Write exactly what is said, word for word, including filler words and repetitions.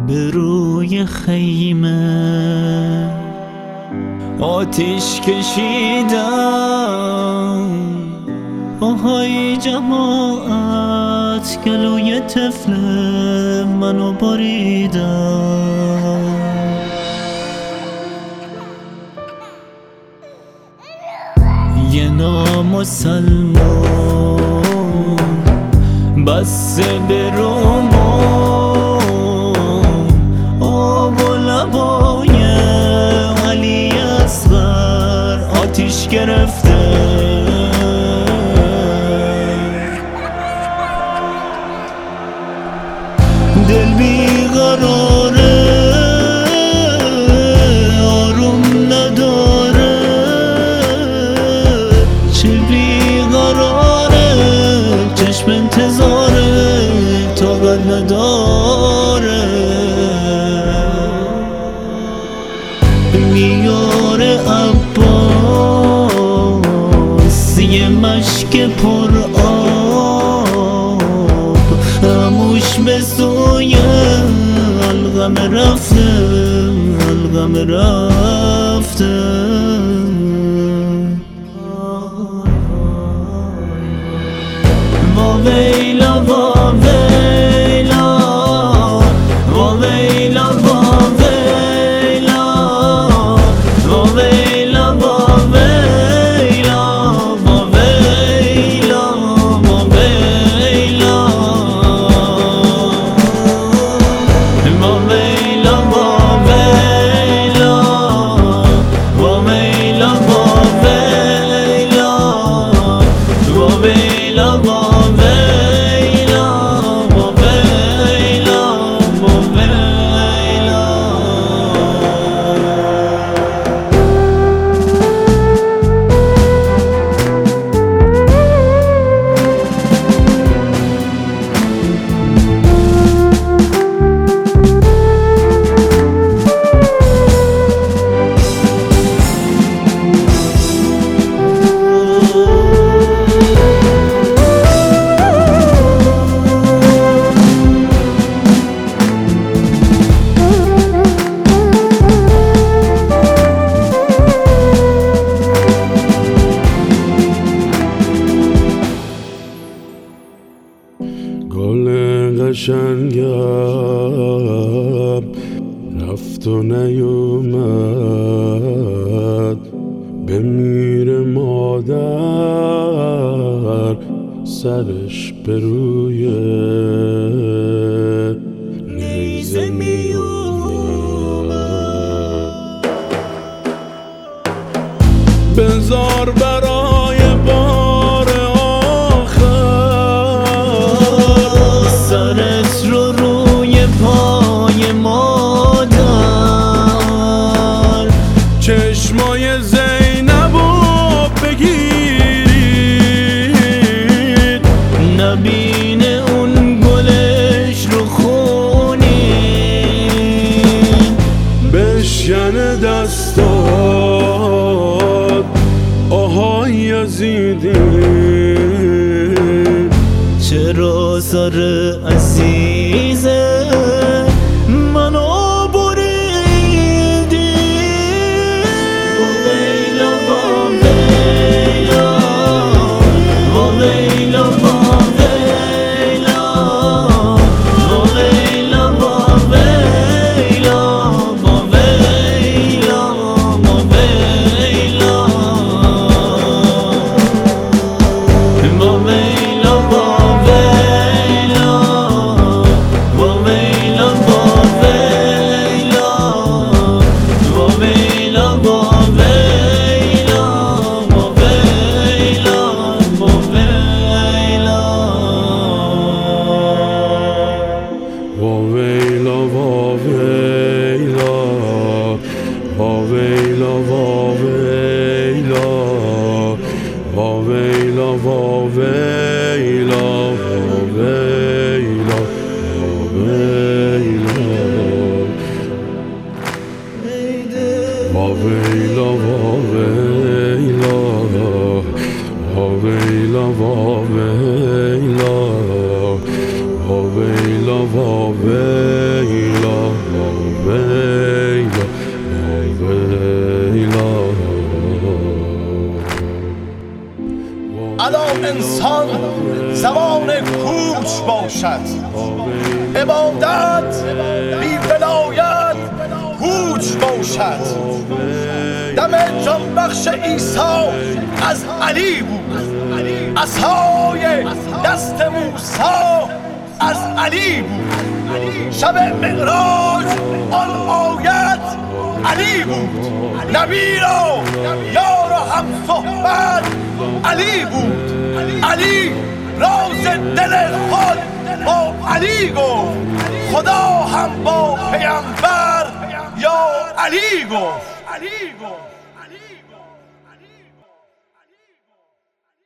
به روی خیمه آتیش کشیدم، آهای جماعت گلوی طفل منو بریدم. یه نامسلمون بسته به رومون، آب و لبای علی اصغر آتیش گرفته. دل بیقراره، آروم نداره، چه بیقراره، چشم انتظاره، طاقت نداره. میاره عباس یه مشک پر آب، هموش به سوی الغم رفته، الغم رفته. وا ویلا وا ویلا، وا ویلا وا ویلا، وا ویلا وا ویلا، وا ویلا وا ویلا، وا ویلا وا ویلا، وا ویلا وا ویلا، وا ویلا وا گل قشنگم رفت و نیومد، بمیره مادر سرش به روی نیزه میومد. بذار برای بار آخر سرت رو روی پای مادر، چشمای زینبو بگیرید، نبینه اون گلش رو خونید، بشکنه دستات آهای یزیدی. چرا سر عزیزه منو بریدی؟ وا ویلا وا ویلا، وا ویلا وا ویلا، وا ویلا وا ویلا، وا ویلا وا ویلا، وا ویلا وا واویلا واویلا ویلا ویلا ویلا. الان انسان زمان کوچ باشد، عبادت بی ولایت پوچ باشد. دم جان بخش عیسی از علی بود، عصای دست موسی از علی بود. شب معراج آن آیت علی بود، نبی را یار و هم صحبت علی بود. علی راز دل خود با علی گفت، خدا هم با پیامبر یا علی گفت.